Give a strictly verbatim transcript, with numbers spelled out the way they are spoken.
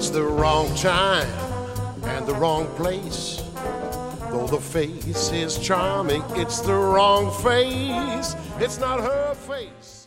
It's the wrong time and the wrong place. Though the face is charming, it's the wrong face. It's not her face.